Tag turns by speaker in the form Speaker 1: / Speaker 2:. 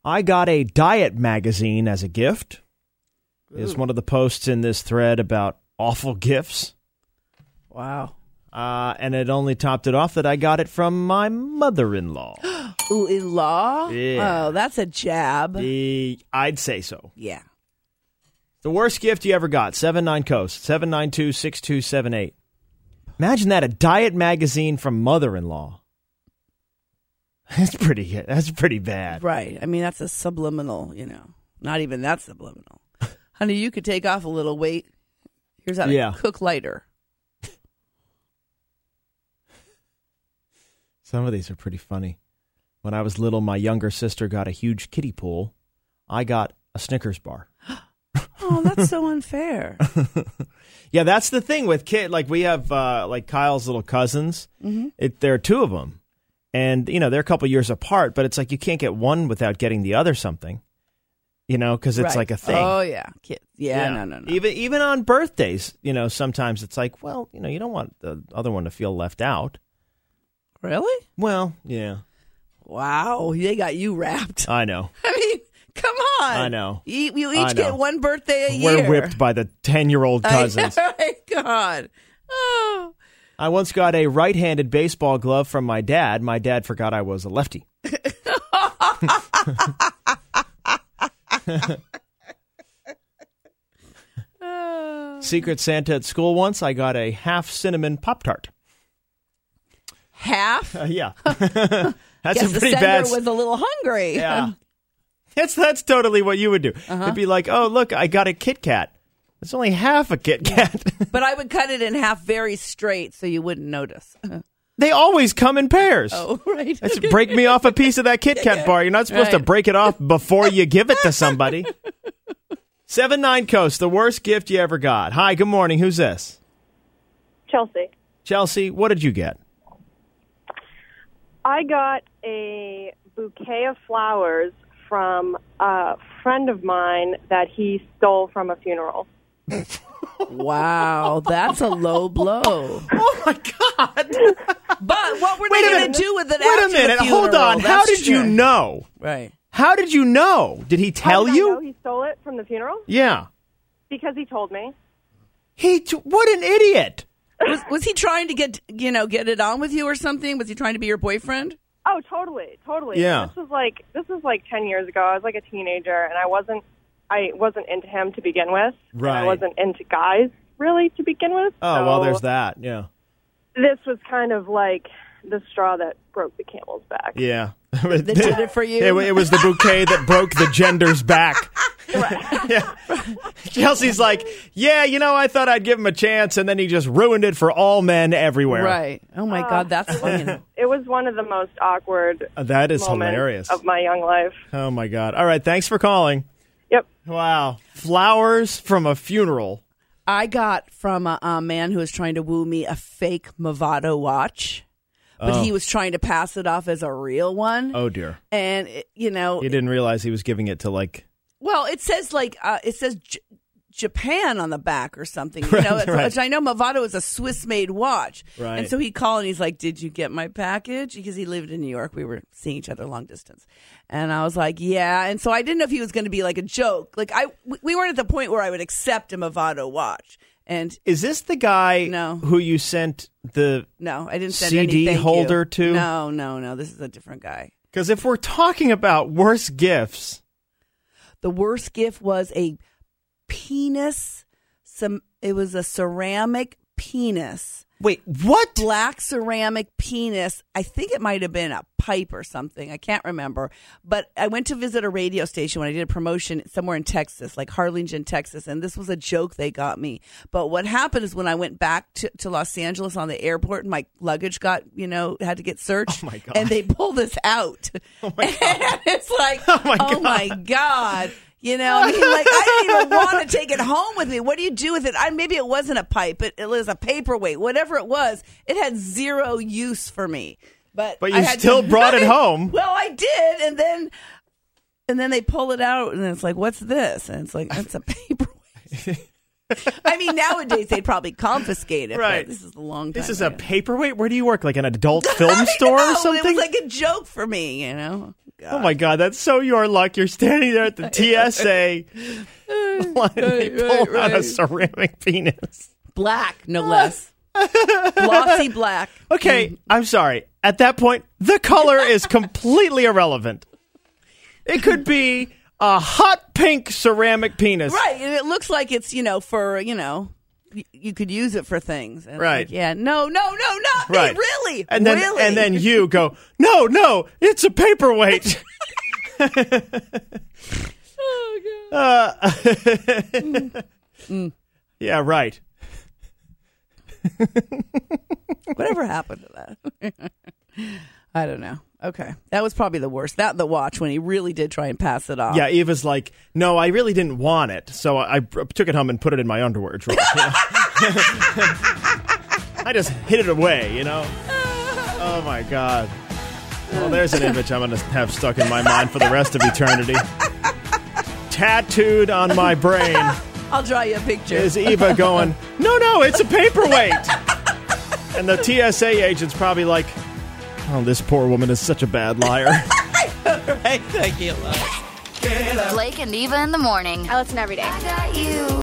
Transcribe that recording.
Speaker 1: I got a diet magazine as a gift. Is one of the posts in this thread about awful gifts.
Speaker 2: Wow.
Speaker 1: And it only topped it off that I got it from my mother-in-law.
Speaker 2: Ooh, in-law?
Speaker 1: Yeah.
Speaker 2: Oh, that's a jab.
Speaker 1: I'd say so.
Speaker 2: Yeah.
Speaker 1: The worst gift you ever got, 79-Coast, 792-6278. Imagine that, a diet magazine from mother-in-law. That's pretty bad.
Speaker 2: Right. I mean, that's a subliminal, Not even that subliminal. Honey, you could take off a little weight. Here's how to cook lighter.
Speaker 1: Some of these are pretty funny. When I was little, my younger sister got a huge kiddie pool. I got a Snickers bar.
Speaker 2: Oh, that's so unfair.
Speaker 1: Yeah, that's the thing with kids. Like we have like Kyle's little cousins. Mm-hmm. There are two of them. And, they're a couple years apart. But it's like you can't get one without getting the other something. Because it's like a thing.
Speaker 2: Oh, yeah. Kids. Yeah, no.
Speaker 1: Even on birthdays, sometimes it's like, well, you don't want the other one to feel left out.
Speaker 2: Really?
Speaker 1: Well, yeah.
Speaker 2: Wow. They got you wrapped.
Speaker 1: I know.
Speaker 2: I mean, come on.
Speaker 1: I know.
Speaker 2: You each get one birthday a year.
Speaker 1: We're whipped by the 10-year-old cousins.
Speaker 2: Oh, my God. Oh.
Speaker 1: I once got a right-handed baseball glove from my dad. My dad forgot I was a lefty. Secret Santa at school once. I got a half cinnamon Pop-Tart.
Speaker 2: Half?
Speaker 1: Yeah. That's a pretty
Speaker 2: the sender
Speaker 1: bad.
Speaker 2: Was a little hungry.
Speaker 1: Yeah. That's totally what you would do. It'd be like, oh, look, I got a Kit Kat. It's only half a Kit Kat.
Speaker 2: But I would cut it in half very straight so you wouldn't notice.
Speaker 1: They always come in pairs.
Speaker 2: Oh, right.
Speaker 1: That's break me off a piece of that Kit Kat bar. You're not supposed to break it off before you give it to somebody. 79-Coast, the worst gift you ever got. Hi, good morning. Who's this?
Speaker 3: Chelsea.
Speaker 1: Chelsea, what did you get?
Speaker 3: I got a bouquet of flowers from a friend of mine that he stole from a funeral.
Speaker 2: Wow, that's a low blow.
Speaker 1: Oh, my God.
Speaker 2: But what were they going to do with it after
Speaker 1: Wait a minute.
Speaker 2: the funeral?
Speaker 1: Hold on. How did you know?
Speaker 2: Right.
Speaker 1: How did you know? Did he tell you?
Speaker 3: How did I know he stole it from the funeral?
Speaker 1: Yeah.
Speaker 3: Because he told me.
Speaker 1: What an idiot.
Speaker 2: Was he trying to get it on with you or something? Was he trying to be your boyfriend?
Speaker 3: Oh, totally.
Speaker 1: Yeah.
Speaker 3: This was like 10 years ago. I was like a teenager, and I wasn't into him to begin with.
Speaker 1: Right.
Speaker 3: I wasn't into guys really to begin with.
Speaker 1: Oh,
Speaker 3: so
Speaker 1: well, there's that. Yeah.
Speaker 3: This was kind of like the straw that broke the camel's back.
Speaker 1: Yeah.
Speaker 2: They did it for you.
Speaker 1: It was the bouquet that broke the gender's back.
Speaker 3: Right.
Speaker 1: Yeah. Chelsea's like, I thought I'd give him a chance, and then he just ruined it for all men everywhere.
Speaker 2: Right. Oh, my God, that's funny.
Speaker 3: It was one of the most awkward
Speaker 1: That is
Speaker 3: moments
Speaker 1: hilarious.
Speaker 3: of my young life.
Speaker 1: Oh, my God. All right, thanks for calling.
Speaker 3: Yep.
Speaker 1: Wow. Flowers from a funeral.
Speaker 2: I got from a man who was trying to woo me a fake Movado watch. But he was trying to pass it off as a real one.
Speaker 1: Oh, dear.
Speaker 2: And,
Speaker 1: He didn't realize he was giving it to, like...
Speaker 2: Well, it says, Japan on the back or something.
Speaker 1: Right.
Speaker 2: Which I know Movado is a Swiss-made watch.
Speaker 1: Right.
Speaker 2: And so he called and he's like, did you get my package? Because he lived in New York. We were seeing each other long distance. And I was like, yeah. And so I didn't know if he was going to be like a joke. Like, we weren't at the point where I would accept a Movado watch. And
Speaker 1: is this the guy who you sent the
Speaker 2: No, I didn't send
Speaker 1: CD holder to?
Speaker 2: No. This is a different guy.
Speaker 1: Because if we're talking about worst gifts...
Speaker 2: The worst gift was a penis. It was a ceramic penis.
Speaker 1: Wait, what?
Speaker 2: Black ceramic penis. I think it might have been a pipe or something. I can't remember. But I went to visit a radio station when I did a promotion somewhere in Texas, like Harlingen, Texas. And this was a joke they got me. But what happened is when I went back to Los Angeles on the airport, my luggage got, had to get searched.
Speaker 1: Oh, my God.
Speaker 2: And they pulled this out.
Speaker 1: Oh, my God.
Speaker 2: And it's like,
Speaker 1: oh,
Speaker 2: my God. I mean, like, I didn't even want to take it home with me. What do you do with it? Maybe it wasn't a pipe. It was a paperweight. Whatever it was, it had zero use for me. But
Speaker 1: you still brought it home.
Speaker 2: Well, I did. And then they pull it out, and it's like, what's this? And it's like, it's a paperweight. I mean, nowadays they'd probably confiscate it.
Speaker 1: Right.
Speaker 2: But this is a long time
Speaker 1: This is
Speaker 2: ago.
Speaker 1: a paperweight? Where do you work? Like an adult film store or something?
Speaker 2: It was like a joke for me, God.
Speaker 1: Oh, my God. That's so your luck. You're standing there at the TSA. They pull out a ceramic penis.
Speaker 2: Black, no less. Glossy black.
Speaker 1: Okay, I'm sorry. At that point, the color is completely irrelevant. It could be a hot pink ceramic penis.
Speaker 2: Right, and it looks like it's, for, you could use it for things. And
Speaker 1: Right.
Speaker 2: Like, yeah, no, not
Speaker 1: Right.
Speaker 2: me, really.
Speaker 1: And then,
Speaker 2: really.
Speaker 1: and then you go, no, it's a paperweight.
Speaker 2: Oh, God.
Speaker 1: Yeah, right.
Speaker 2: Whatever happened to that? I don't know. Okay. That was probably the worst. That and the watch when he really did try and pass it off.
Speaker 1: Yeah, Eva's like, no, I really didn't want it, so I took it home and put it in my underwear drawer. I just hid it away, Oh, my God. Well, there's an image I'm going to have stuck in my mind for the rest of eternity. Tattooed on my brain
Speaker 2: I'll draw you a picture.
Speaker 1: is Eva going, no, it's a paperweight. And the TSA agent's probably like, oh, this poor woman is such a bad liar.
Speaker 2: Right? Thank you, love.
Speaker 4: Blake and Eva in the morning.
Speaker 5: I listen every day.
Speaker 4: I got you.